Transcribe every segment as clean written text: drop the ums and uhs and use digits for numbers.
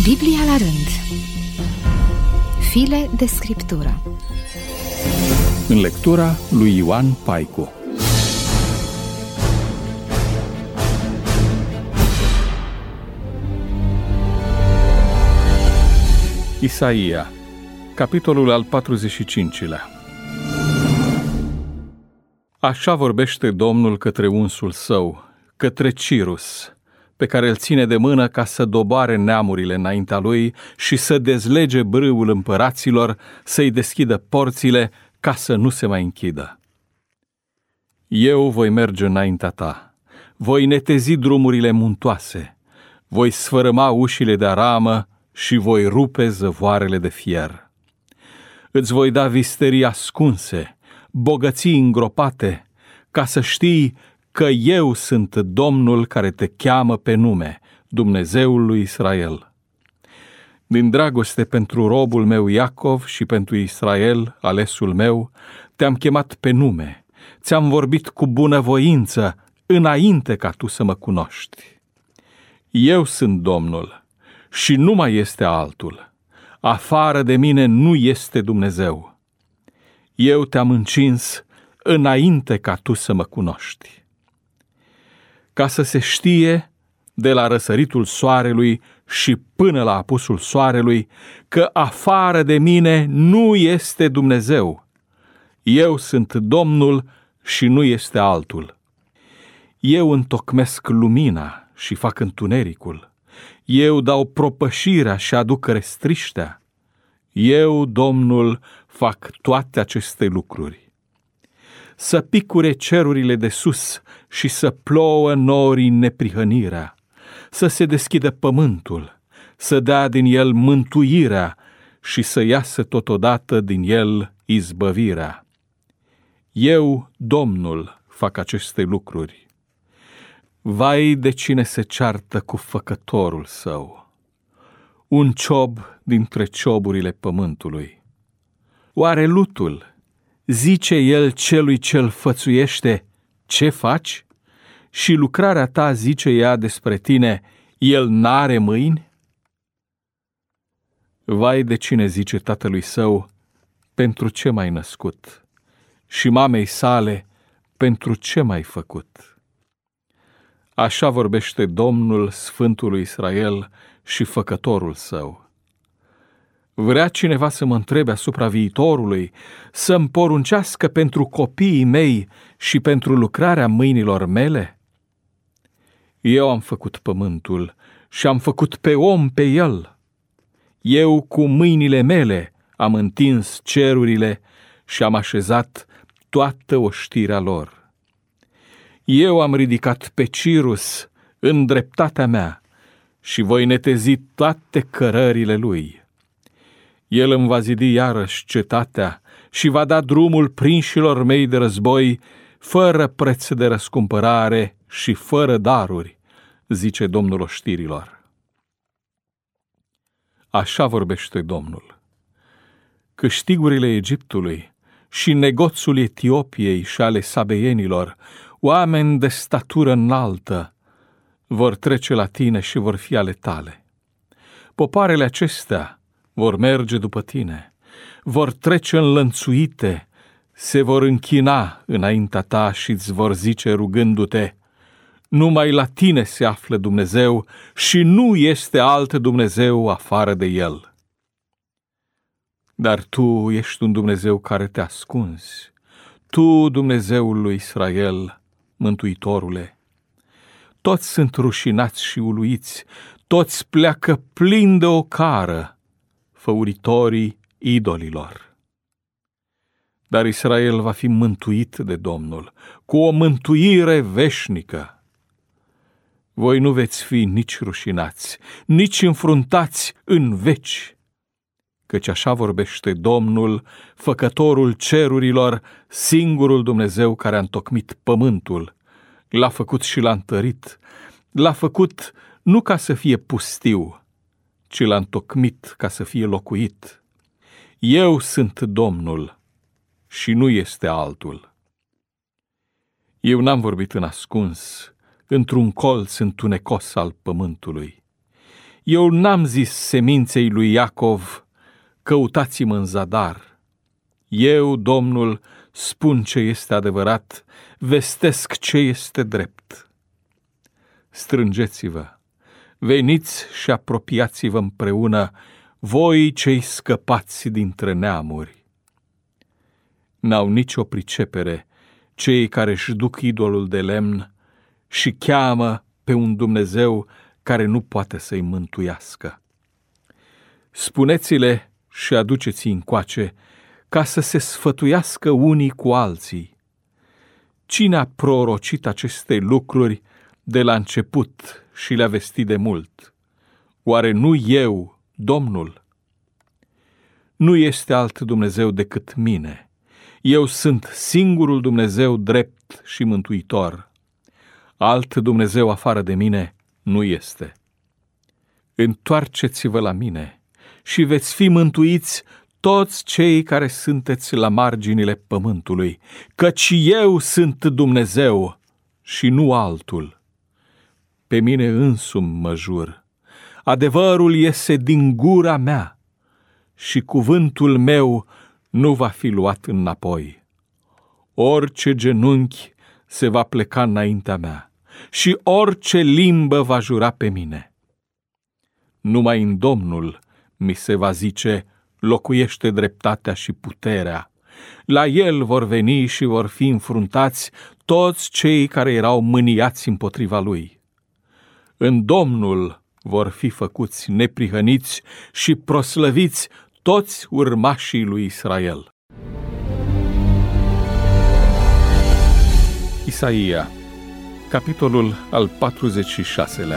Biblia la rând. File de scriptură. În lectura lui Ioan Paicu. Isaia, capitolul al 45-lea. Așa vorbește Domnul către unsul său, către Cirus, pe care îl ține de mână ca să doboare neamurile înaintea lui și să dezlege brâul împăraților, să-i deschidă porțile ca să nu se mai închidă. Eu voi merge înaintea ta, voi netezi drumurile muntoase, voi sfărâma ușile de aramă și voi rupe zăvoarele de fier. Îți voi da visterii ascunse, bogății îngropate, ca să știi că eu sunt Domnul care te cheamă pe nume, Dumnezeul lui Israel. Din dragoste pentru robul meu Iacov și pentru Israel, alesul meu, te-am chemat pe nume, ți-am vorbit cu bunăvoință, înainte ca tu să mă cunoști. Eu sunt Domnul și nu mai este altul. Afară de mine nu este Dumnezeu. Eu te-am încins înainte ca tu să mă cunoști. Ca să se știe de la răsăritul soarelui și până la apusul soarelui că afară de mine nu este Dumnezeu. Eu sunt Domnul și nu este altul. Eu întocmesc lumina și fac întunericul. Eu dau propășirea și aduc restriștea. Eu, Domnul, fac toate aceste lucruri. Să picure cerurile de sus și să plouă norii neprihănirea, să se deschidă pământul, să dea din el mântuirea și să iasă totodată din el izbăvirea. Eu, Domnul, fac aceste lucruri. Vai de cine se ceartă cu făcătorul său, un ciob dintre cioburile pământului. Oare lutul zice el celui ce-l fățuiește, ce faci? Și lucrarea ta zice ea despre tine, el n-are mâini? Vai de cine zice tatălui său, pentru ce m-ai născut? Și mamei sale, pentru ce m-ai făcut? Așa vorbește Domnul, Sfântul lui Israel și Făcătorul său. Vrea cineva să mă întrebe asupra viitorului, să-mi poruncească pentru copiii mei și pentru lucrarea mâinilor mele? Eu am făcut pământul și am făcut pe om pe el. Eu cu mâinile mele am întins cerurile și am așezat toată oștirea lor. Eu am ridicat pe Cirus în dreptatea mea și voi netezi toate cărările lui. El îmi va zidi iarăși cetatea și va da drumul prinșilor mei de război, fără preț de răscumpărare și fără daruri, zice Domnul oștirilor. Așa vorbește Domnul. Câștigurile Egiptului și negoțul Etiopiei și ale sabeienilor, oameni de statură înaltă, vor trece la tine și vor fi ale tale. Popoarele acestea vor merge după tine, vor trece înlănțuite, se vor închina înaintea ta și îți vor zice rugându-te, numai la tine se află Dumnezeu și nu este alt Dumnezeu afară de El. Dar tu ești un Dumnezeu care te ascunzi, tu, Dumnezeul lui Israel, Mântuitorule. Toți sunt rușinați și uluiți, toți pleacă plini de ocară, făuritorii idolilor. Dar Israel va fi mântuit de Domnul, cu o mântuire veșnică. Voi nu veți fi nici rușinați, nici înfruntați în veci, căci așa vorbește Domnul, Făcătorul cerurilor, singurul Dumnezeu care a întocmit pământul, l-a făcut și l-a întărit, l-a făcut nu ca să fie pustiu, ci l-a întocmit ca să fie locuit. Eu sunt Domnul și nu este altul. Eu n-am vorbit în ascuns, într-un colț întunecos al pământului. Eu n-am zis seminței lui Iacov, căutați-mă în zadar. Eu, Domnul, spun ce este adevărat, vestesc ce este drept. Strângeți-vă, veniți și apropiați-vă împreună, voi cei scăpați dintre neamuri. N-au nicio pricepere cei care își duc idolul de lemn și cheamă pe un Dumnezeu care nu poate să-i mântuiască. Spuneți-le și aduceți-i încoace, ca să se sfătuiască unii cu alții. Cine a prorocit aceste lucruri de la început și le-a vestit de mult? Oare nu eu, Domnul? Nu este alt Dumnezeu decât mine. Eu sunt singurul Dumnezeu drept și mântuitor. Alt Dumnezeu afară de mine nu este. Întoarceți-vă la mine și veți fi mântuiți toți cei care sunteți la marginile pământului, căci eu sunt Dumnezeu și nu altul. Pe mine însumi mă jur, adevărul iese din gura mea și cuvântul meu nu va fi luat înapoi. Orice genunchi se va pleca înaintea mea și orice limbă va jura pe mine. Numai în Domnul mi se va zice, locuiește dreptatea și puterea. La El vor veni și vor fi înfruntați toți cei care erau mâniați împotriva Lui. În Domnul vor fi făcuți neprihăniți și proslăviți toți urmașii lui Israel. Isaia, capitolul al 46-lea.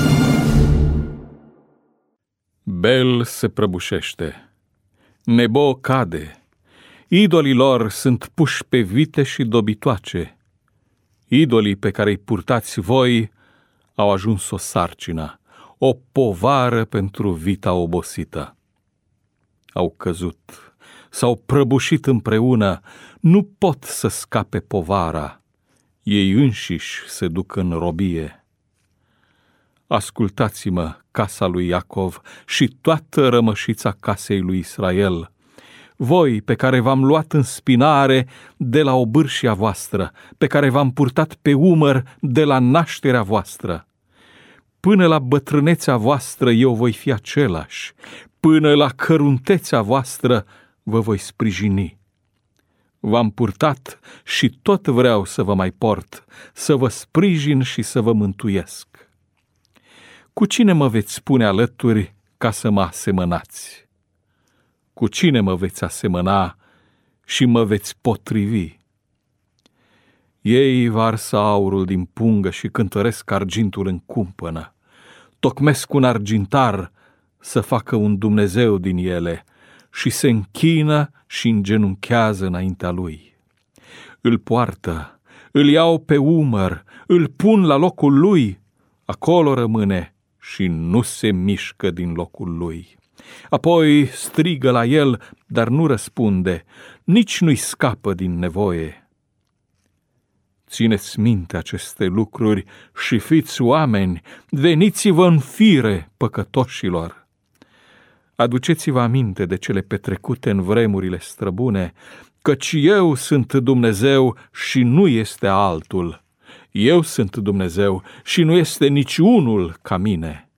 Bel se prăbușește, Nebo cade, idolii lor sunt puși pe vite și dobitoace. Idolii pe care îi purtați voi au ajuns o sarcină, o povară pentru vita obosită. Au căzut, s-au prăbușit împreună, nu pot să scape povara, ei înșiși se duc în robie. Ascultați-mă, casa lui Iacov și toată rămășița casei lui Israel, voi pe care v-am luat în spinare de la obârșia voastră, pe care v-am purtat pe umăr de la nașterea voastră. Până la bătrânețea voastră eu voi fi același, până la căruntețea voastră vă voi sprijini. V-am purtat și tot vreau să vă mai port, să vă sprijin și să vă mântuiesc. Cu cine mă veți spune alături ca să mă asemănați? Cu cine mă veți asemăna și mă veți potrivi? Ei varsă aurul din pungă și cântăresc argintul în cumpănă. Tocmesc un argintar să facă un Dumnezeu din ele și se închină și îngenunchează înaintea lui. Îl poartă, îl iau pe umăr, îl pun la locul lui, acolo rămâne și nu se mișcă din locul lui. Apoi strigă la el, dar nu răspunde, nici nu-i scapă din nevoie. Țineți minte aceste lucruri și fiți oameni, veniți-vă în fire, păcătoșilor. Aduceți-vă aminte de cele petrecute în vremurile străbune, căci eu sunt Dumnezeu și nu este altul. Eu sunt Dumnezeu și nu este niciunul ca mine.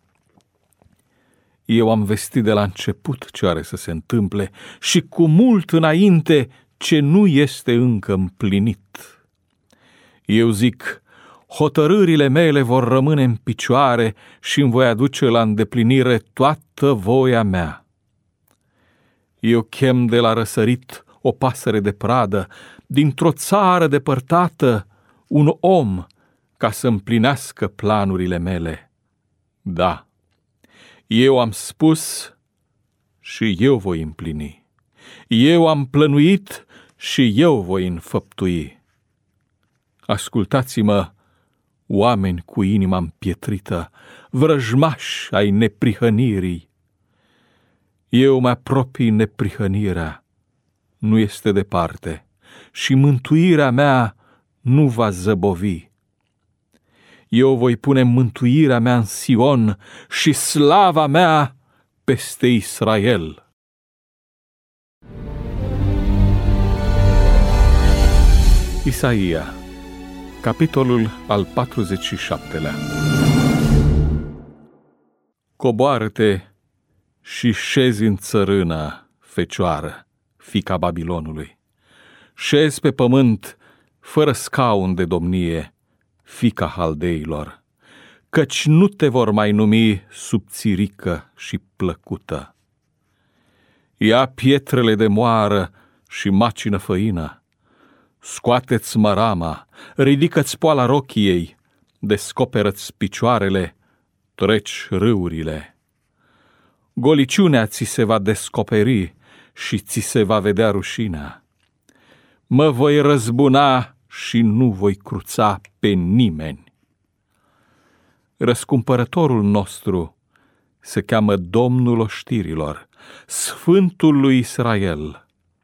Eu am vestit de la început ce are să se întâmple și cu mult înainte ce nu este încă împlinit. Eu zic, hotărârile mele vor rămâne în picioare și îmi voi aduce la îndeplinire toată voia mea. Eu chem de la răsărit o pasăre de pradă, dintr-o țară depărtată, un om ca să împlinească planurile mele. Da, eu am spus și eu voi împlini. Eu am plănuit și eu voi înfăptui. Ascultați-mă, oameni cu inima împietrită, vrăjmași ai neprihănirii. Eu mă apropii neprihănirea, nu este departe, și mântuirea mea nu va zăbovi. Eu voi pune mântuirea mea în Sion și slava mea peste Israel. Isaia, capitolul al 47-lea. Coboară-te și șezi în țărână, fecioară, fiica Babilonului. Șezi pe pământ, fără scaun de domnie, fiica haldeilor, căci nu te vor mai numi subțirică și plăcută. Ia pietrele de moară și macină făină, scoateți mărama, ridică-ți poala rochiei, descoperă-ți picioarele, treci râurile. Goliciunea ți se va descoperi și ți se va vedea rușinea. Mă voi răzbuna și nu voi cruța pe nimeni. Răscumpărătorul nostru se cheamă Domnul oștirilor, Sfântul lui Israel.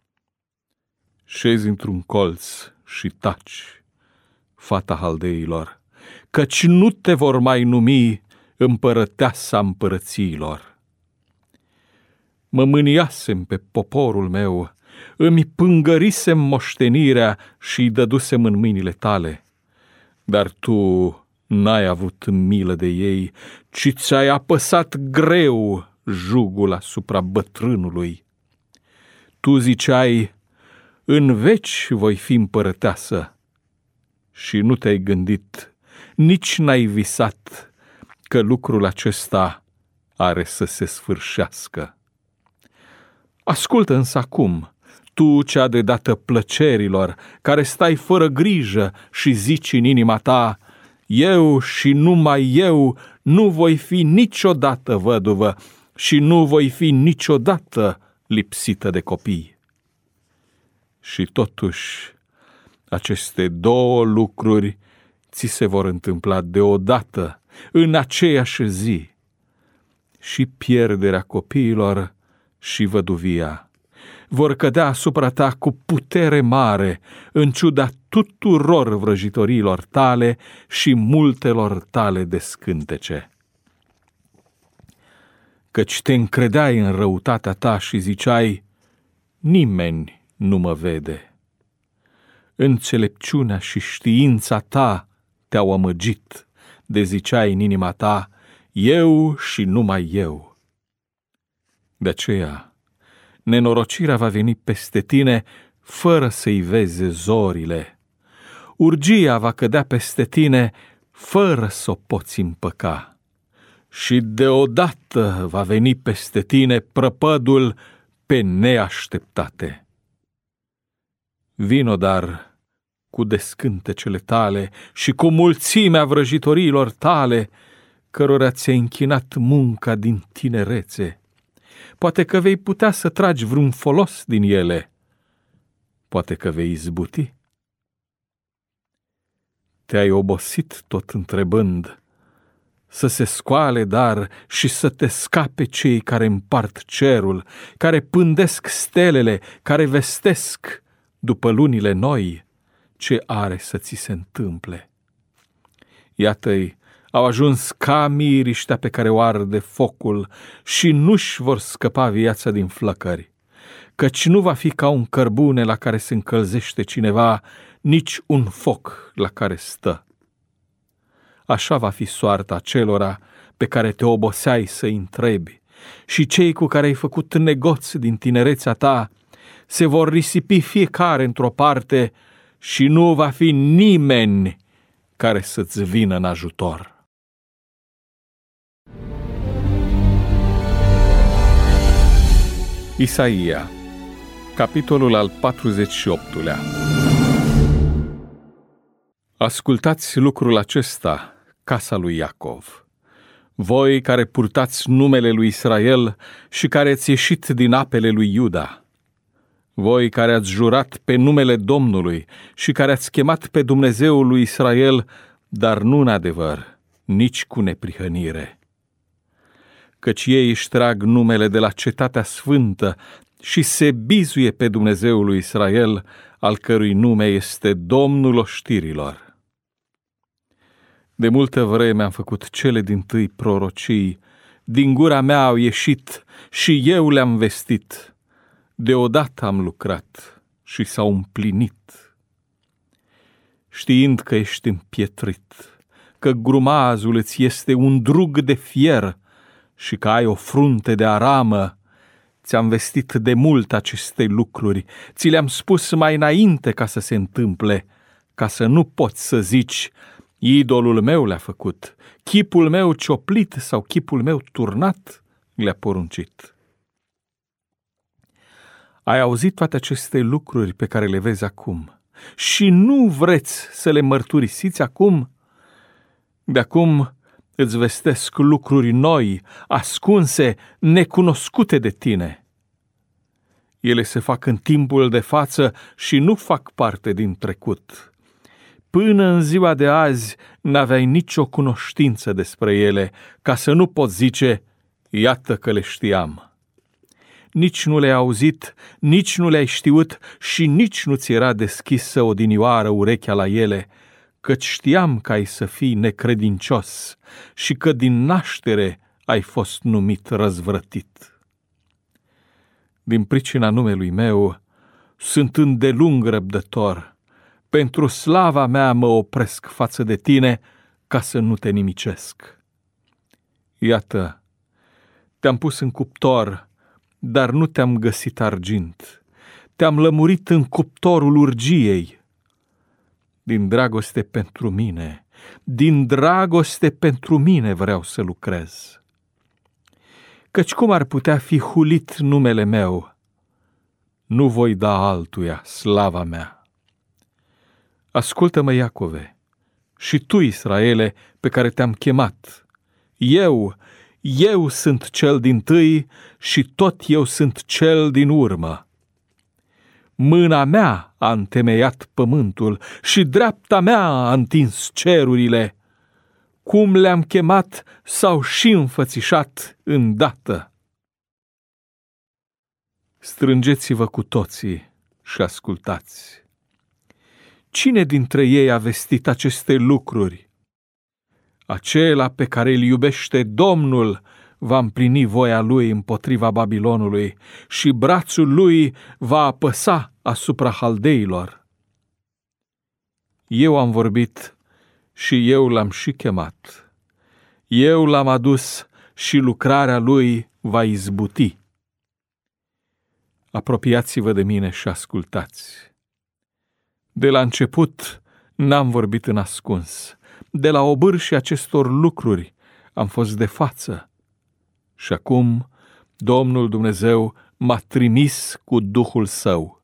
Șezi într-un colț și taci, fata haldeilor, căci nu te vor mai numi împărăteasa împărățiilor. Mă mâniasem pe poporul meu, îmi pângărisem moștenirea și îi dădusem în mâinile tale, dar tu n-ai avut milă de ei, ci ți-ai apăsat greu jugul asupra bătrânului. Tu ziceai, în veci voi fi împărăteasă, și nu te-ai gândit, nici n-ai visat că lucrul acesta are să se sfârșească. Ascultă însă acum, tu cea de dată plăcerilor, care stai fără grijă și zici în inima ta, eu și numai eu nu voi fi niciodată văduvă și nu voi fi niciodată lipsită de copii. Și totuși, aceste două lucruri ți se vor întâmpla deodată, în aceeași zi, și pierderea copiilor și văduvia vor cădea asupra ta cu putere mare, în ciuda tuturor vrăjitorilor tale și multelor tale descântece. Căci te încredeai în răutatea ta și ziceai, nimeni nu mă vede. Înțelepciunea și știința ta te-au amăgit, de ziceai în inima ta, eu și numai eu. De aceea, nenorocirea va veni peste tine fără să-i vezi zorile. Urgia va cădea peste tine fără să o poți împăca. Și deodată va veni peste tine prăpădul pe neașteptate. Vino dar cu descântecele tale și cu mulțimea vrăjitorilor tale, cărora ți-ai închinat munca din tinerețe. Poate că vei putea să tragi vreun folos din ele. Poate că vei izbuti. Te-ai obosit tot întrebând, să se scoale dar și să te scape cei care împart cerul, care pândesc stelele, care vestesc după lunile noi ce are să ți se întâmple. Iată-i, au ajuns ca miriștea pe care o arde focul și nu-și vor scăpa viața din flăcări, căci nu va fi ca un cărbune la care se încălzește cineva, nici un foc la care stă. Așa va fi soarta celora pe care te oboseai să-i întrebi, și cei cu care ai făcut negoți din tinerețea ta se vor risipi fiecare într-o parte și nu va fi nimeni care să-ți vină în ajutor. Isaia, capitolul al 48-lea. Ascultați lucrul acesta, casa lui Iacov, voi care purtați numele lui Israel și care ați ieșit din apele lui Iuda, voi care ați jurat pe numele Domnului și care ați chemat pe Dumnezeul lui Israel, dar nu în adevăr, nici cu neprihănire. Căci ei își trag numele de la cetatea sfântă și se bizuie pe Dumnezeul lui Israel, al cărui nume este Domnul oștirilor. De multă vreme am făcut cele dintâi prorocii, din gura mea au ieșit și eu le-am vestit. Deodată am lucrat și s-au împlinit. Știind că ești împietrit, că grumazul îți este un drug de fier și că ai o frunte de aramă, ți-am vestit de mult aceste lucruri, ți le-am spus mai înainte ca să se întâmple, ca să nu poți să zici, idolul meu le-a făcut, chipul meu cioplit sau chipul meu turnat le-a poruncit. Ai auzit toate aceste lucruri pe care le vezi acum și nu vreți să le mărturisiți acum? De acum îți vestesc lucruri noi, ascunse, necunoscute de tine. Ele se fac în timpul de față și nu fac parte din trecut. Până în ziua de azi n-aveai nicio cunoștință despre ele, ca să nu poți zice, iată că le știam. Nici nu le-ai auzit, nici nu le-ai știut și nici nu ți era deschisă odinioară urechea la ele, căci știam că ai să fii necredincios și că din naștere ai fost numit răzvrătit. Din pricina numelui meu sunt îndelung răbdător, pentru slava mea mă opresc față de tine ca să nu te nimicesc. Iată, te-am pus în cuptor, dar nu te-am găsit argint, te-am lămurit în cuptorul urgiei. Din dragoste pentru mine, din dragoste pentru mine vreau să lucrez. Căci cum ar putea fi hulit numele meu? Nu voi da altuia slava mea. Ascultă-mă, Iacove, și tu, Israele, pe care te-am chemat. Eu sunt cel dintâi și tot eu sunt cel din urmă. Mâna mea a întemeiat pământul și dreapta mea a întins cerurile. Cum le-am chemat, s-au și înfățișat îndată. Strângeți-vă cu toții și ascultați. Cine dintre ei a vestit aceste lucruri? Acela pe care îl iubește Domnul va împlini voia lui împotriva Babilonului și brațul lui va apăsa asupra haldeilor. Eu am vorbit și eu l-am și chemat. Eu l-am adus și lucrarea lui va izbuti. Apropiați-vă de mine și ascultați. De la început n-am vorbit în ascuns. De la obârșii acestor lucruri am fost de față. Și acum Domnul Dumnezeu m-a trimis cu Duhul Său.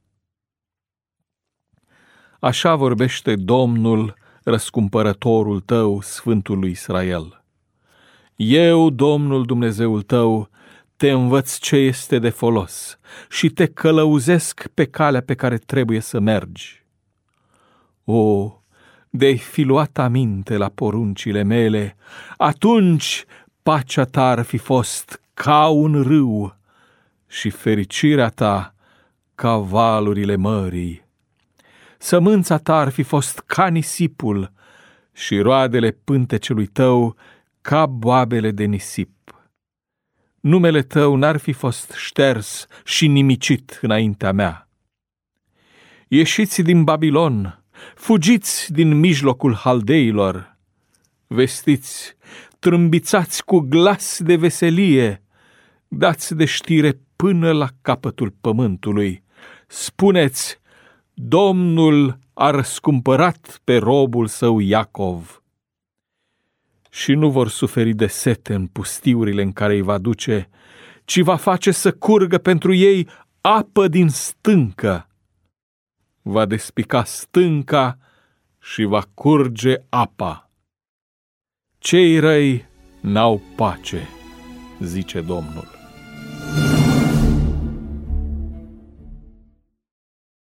Așa vorbește Domnul, răscumpărătorul tău, Sfântul lui Israel. Eu, Domnul Dumnezeul tău, te învăț ce este de folos și te călăuzesc pe calea pe care trebuie să mergi. O, de-ai fi luat aminte la poruncile mele, atunci pacea ta ar fi fost ca un râu și fericirea ta ca valurile mării. Sămânța ta ar fi fost ca nisipul și roadele pântecelui tău ca boabele de nisip. Numele tău n-ar fi fost șters și nimicit înaintea mea. Ieșiți din Babilon, fugiți din mijlocul haldeilor, vestiți, trâmbițați cu glas de veselie, dați de știre până la capătul pământului, spuneți, Domnul a răscumpărat pe robul său Iacov. Și nu vor suferi de sete în pustiurile în care îi va duce, ci va face să curgă pentru ei apă din stâncă. Va despica stânca și va curge apa. Cei răi n-au pace, zice Domnul.